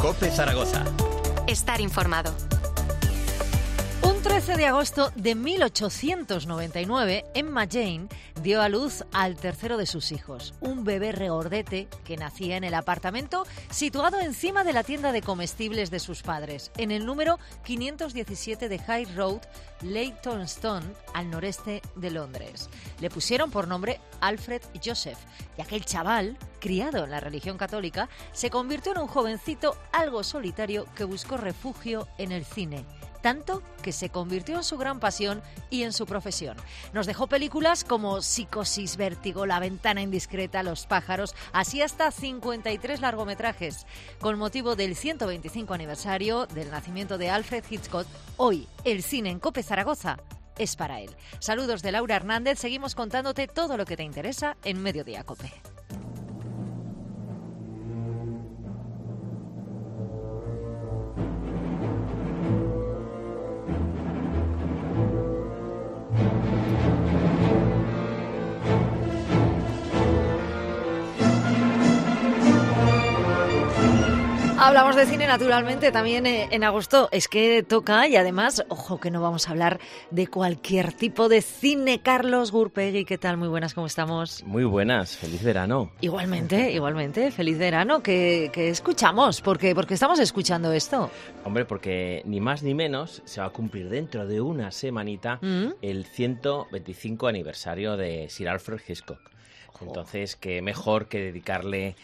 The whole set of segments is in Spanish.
COPE Zaragoza. Estar informado. Un 13 de agosto de 1899, Emma Jane dio a luz al tercero de sus hijos, un bebé regordete que nacía en el apartamento situado encima de la tienda de comestibles de sus padres, en el número 517 de High Road, Leytonstone, al noreste de Londres. Le pusieron por nombre Alfred Joseph, y aquel chaval, criado en la religión católica, se convirtió en un jovencito algo solitario que buscó refugio en el cine. Tanto que se convirtió en su gran pasión y en su profesión. Nos dejó películas como Psicosis, Vértigo, La ventana indiscreta, Los pájaros, así hasta 53 largometrajes. Con motivo del 125 aniversario del nacimiento de Alfred Hitchcock, hoy el cine en COPE Zaragoza es para él. Saludos de Laura Hernández, seguimos contándote todo lo que te interesa en Mediodía COPE. Hablamos de cine, naturalmente, también en agosto. Es que toca y además, ojo, que no vamos a hablar de cualquier tipo de cine. Carlos Gurpegui, ¿qué tal? Muy buenas, ¿cómo estamos? Muy buenas, feliz verano. Igualmente, feliz verano. ¿Qué escuchamos? ¿Por qué estamos escuchando esto? Hombre, porque ni más ni menos se va a cumplir dentro de una semanita el 125 aniversario de Sir Alfred Hitchcock. Entonces, qué mejor que dedicarle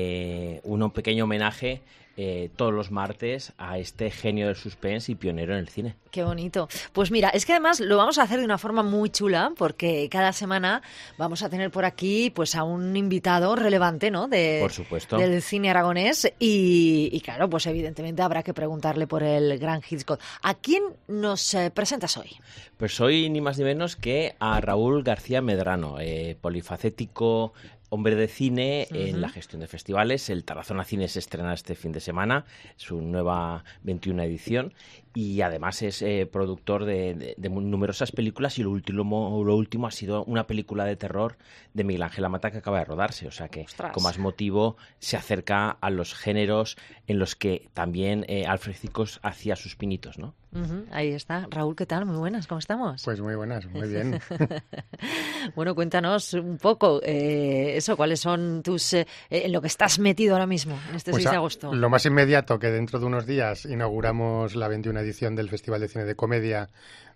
un pequeño homenaje todos los martes a este genio del suspense y pionero en el cine. Qué bonito. Pues mira, es que además lo vamos a hacer de una forma muy chula, porque cada semana vamos a tener por aquí pues a un invitado relevante, ¿no? Por supuesto. Del cine aragonés y claro, pues evidentemente habrá que preguntarle por el gran Hitchcock. ¿A quién nos presentas hoy? Pues hoy ni más ni menos que a Raúl García Medrano, polifacético, hombre de cine en la gestión de festivales. El Tarazona Cine se estrena este fin de semana, su nueva 21 edición, y además es productor de numerosas películas, y lo último ha sido una película de terror de Miguel Ángel Amata que acaba de rodarse, o sea que ¡Ostras! Con más motivo se acerca a los géneros en los que también Alfred Hitchcock hacía sus pinitos, ¿no? Ahí está. Raúl, ¿qué tal? Muy buenas, ¿cómo estamos? Pues muy buenas, muy bien. Bueno, cuéntanos un poco cuáles son tus... en lo que estás metido ahora mismo, en este 6 de agosto. Lo más inmediato, que dentro de unos días inauguramos la 21 edición del Festival de Cine de Comedia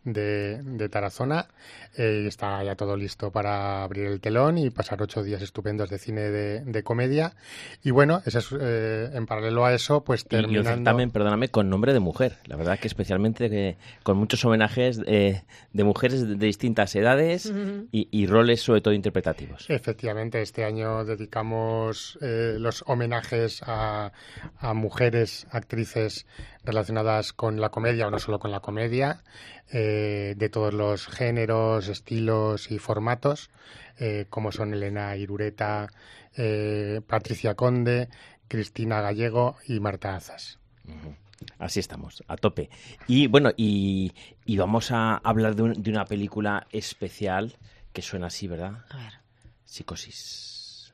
de Tarazona. Está ya todo listo para abrir el telón y pasar 8 días estupendos de cine de comedia. Y bueno, en paralelo a eso, pues terminando... Y un certamen, perdóname, con nombre de mujer. La verdad que especialmente con muchos homenajes de mujeres de distintas edades y roles sobre todo interpretativos. Efectivamente, este año dedicamos los homenajes a mujeres actrices relacionadas con la comedia, o no solo con la comedia, de todos los géneros, estilos y formatos, como son Elena Irureta, Patricia Conde, Cristina Gallego y Marta Azas. Así estamos, a tope. Y bueno, y vamos a hablar de una película especial que suena así, ¿verdad? A ver. Psicosis.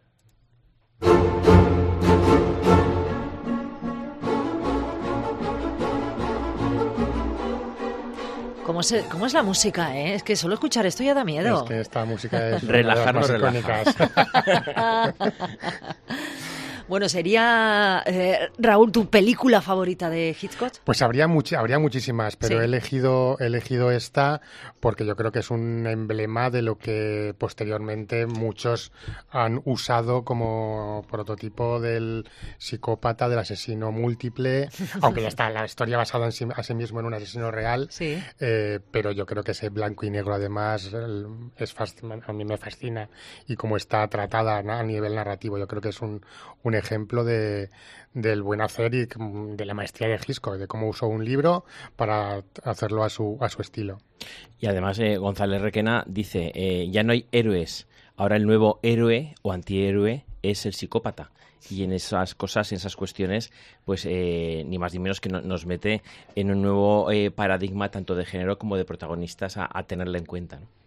¿Cómo es la música, eh? Es que solo escuchar esto ya da miedo. Es que esta música es Relajarnos, una de las más icónicas. Bueno, ¿sería, Raúl, tu película favorita de Hitchcock? Pues habría muchísimas, pero sí. he elegido esta porque yo creo que es un emblema de lo que posteriormente muchos han usado como prototipo del psicópata, del asesino múltiple, aunque ya está la historia basada a sí mismo en un asesino real, sí. Pero yo creo que ese blanco y negro además a mí me fascina, y cómo está tratada a nivel narrativo. Yo creo que es un ejemplo del buen hacer y de la maestría de Hitchcock, de cómo usó un libro para hacerlo a su estilo. Y además González Requena dice, ya no hay héroes, ahora el nuevo héroe o antihéroe es el psicópata. Y en esas cosas, en esas cuestiones, pues ni más ni menos que nos mete en un nuevo paradigma tanto de género como de protagonistas a tenerla en cuenta, ¿no?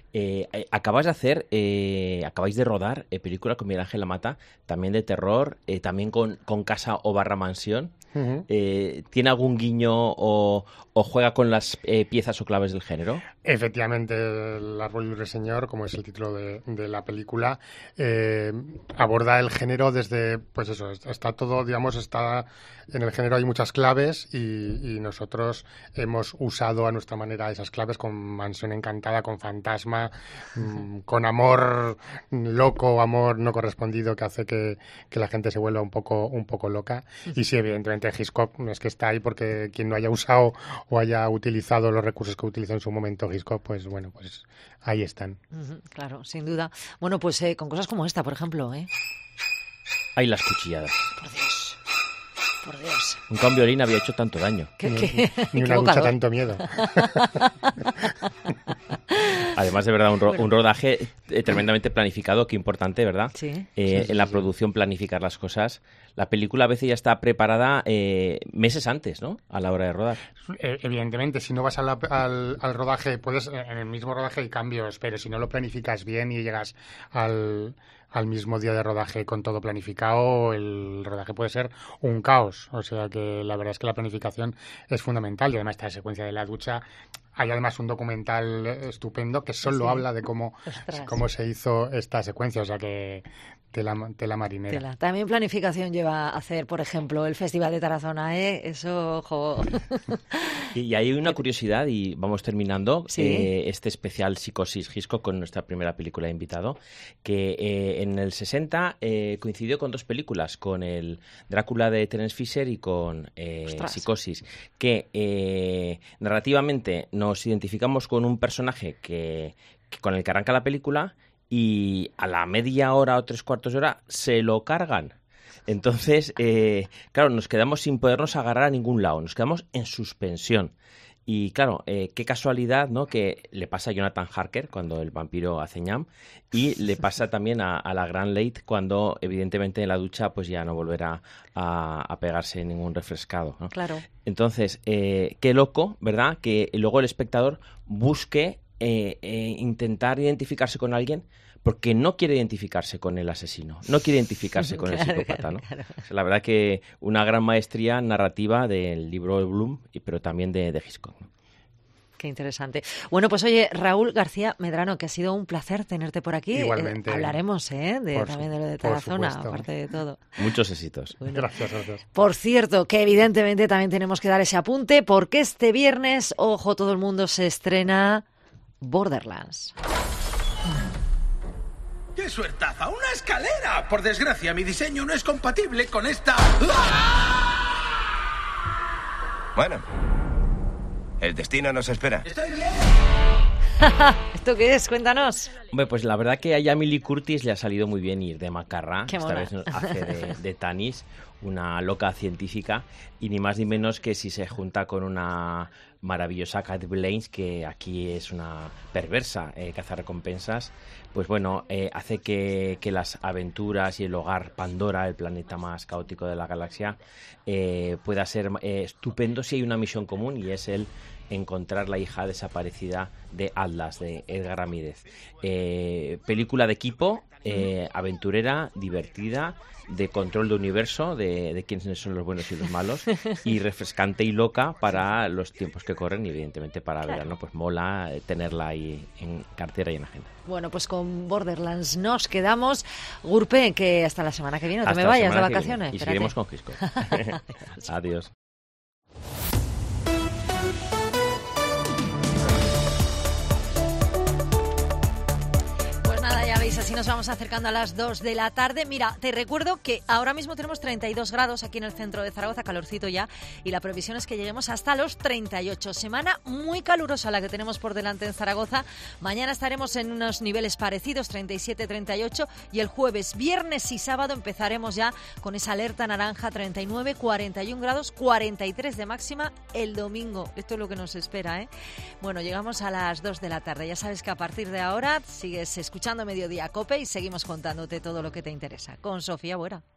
Acabáis de rodar película con Miguel Ángel Amata, también de terror, también con casa o barra mansión. ¿Tiene algún guiño o juega con las piezas o claves del género? Efectivamente, El árbol libre señor, como es el título de la película, aborda el género desde, pues eso, está todo, digamos, está en el género hay muchas claves y nosotros hemos usado a nuestra manera esas claves con Mansión Encantada, con Fantasma, con amor loco, amor no correspondido que hace que la gente se vuelva un poco loca. Y sí, evidentemente Hitchcock es que está ahí porque quien no haya usado o haya utilizado los recursos que utilizó en su momento Hitchcock, pues bueno, pues ahí están. Claro, sin duda. Bueno, pues con cosas como esta, por ejemplo, Hay las cuchilladas. Por Dios. Nunca un violín había hecho tanto daño. Ni una ducha tanto miedo. Además, de verdad, un rodaje tremendamente planificado, qué importante, ¿verdad? Sí. En la producción planificar las cosas. La película a veces ya está preparada meses antes, ¿no? A la hora de rodar. Evidentemente, si no vas al rodaje, puedes, en el mismo rodaje hay cambios, pero si no lo planificas bien y llegas al mismo día de rodaje con todo planificado, el rodaje puede ser un caos. O sea que la verdad es que la planificación es fundamental. Y además esta secuencia de la ducha, hay además un documental estupendo que solo habla de cómo se hizo esta secuencia. O sea que tela marinera. También planificación lleva a hacer, por ejemplo, el Festival de Tarazona, Eso, ojo. Y hay una curiosidad, y vamos terminando, este especial Psicosis Hitchcock con nuestra primera película de invitado, que en el 60 coincidió con dos películas, con el Drácula de Terence Fisher y con Psicosis, que narrativamente nos identificamos con un personaje que con el que arranca la película y a la media hora o 3/4 de hora se lo cargan. Entonces, claro, nos quedamos sin podernos agarrar a ningún lado, nos quedamos en suspensión. Y claro, qué casualidad, ¿no? Que le pasa a Jonathan Harker cuando el vampiro hace ñam, y le pasa también a la gran Late cuando, evidentemente, en la ducha pues ya no volverá a pegarse ningún refrescado, ¿no? Claro. Entonces, qué loco, ¿verdad? Que luego el espectador busque intentar identificarse con alguien porque no quiere identificarse con el asesino, no quiere identificarse con el psicópata, ¿no? Claro. O sea, la verdad que una gran maestría narrativa del libro de Bloom, pero también de Hitchcock, ¿no? Qué interesante. Bueno, pues oye, Raúl García Medrano, que ha sido un placer tenerte por aquí. Igualmente. Hablaremos también de lo de Tarazona, aparte de todo. Muchos éxitos. Bueno. Gracias. Por cierto, que evidentemente también tenemos que dar ese apunte, porque este viernes, ojo, todo el mundo se estrena Borderlands. ¡Qué suertaza! ¡Una escalera! Por desgracia, mi diseño no es compatible con esta... Bueno, el destino nos espera. ¡Estoy bien! ¿Esto qué es? Cuéntanos. Hombre, pues la verdad que a Jamie Lee Curtis le ha salido muy bien ir de macarra. Qué Esta mona. vez hace de Tanis, una loca científica, y ni más ni menos que si se junta con una maravillosa Cat Blaine, que aquí es una perversa cazarrecompensas, pues bueno, hace que las aventuras y el hogar Pandora, el planeta más caótico de la galaxia, pueda ser estupendo si hay una misión común, y es el encontrar la hija desaparecida de Atlas, de Edgar Ramírez. Película de equipo, aventurera, divertida, de control de universo, de quiénes son los buenos y los malos, y refrescante y loca para los tiempos que corren, y evidentemente para verano pues mola tenerla ahí en cartera y en agenda. Bueno, pues con Borderlands nos quedamos. Gurpe, que hasta la semana que viene, no te me vayas de vacaciones. Y seguiremos con Hitchcock. Adiós. Así nos vamos acercando a las 2 de la tarde. Mira, te recuerdo que ahora mismo tenemos 32 grados aquí en el centro de Zaragoza, calorcito ya, y la previsión es que lleguemos hasta los 38. Semana muy calurosa la que tenemos por delante en Zaragoza. Mañana estaremos en unos niveles parecidos, 37, 38, y el jueves, viernes y sábado empezaremos ya con esa alerta naranja, 39, 41 grados, 43 de máxima el domingo. Esto es lo que nos espera, ¿eh? Bueno, llegamos a las 2 de la tarde. Ya sabes que a partir de ahora sigues escuchando Mediodía COPE y seguimos contándote todo lo que te interesa. Con Sofía Buera.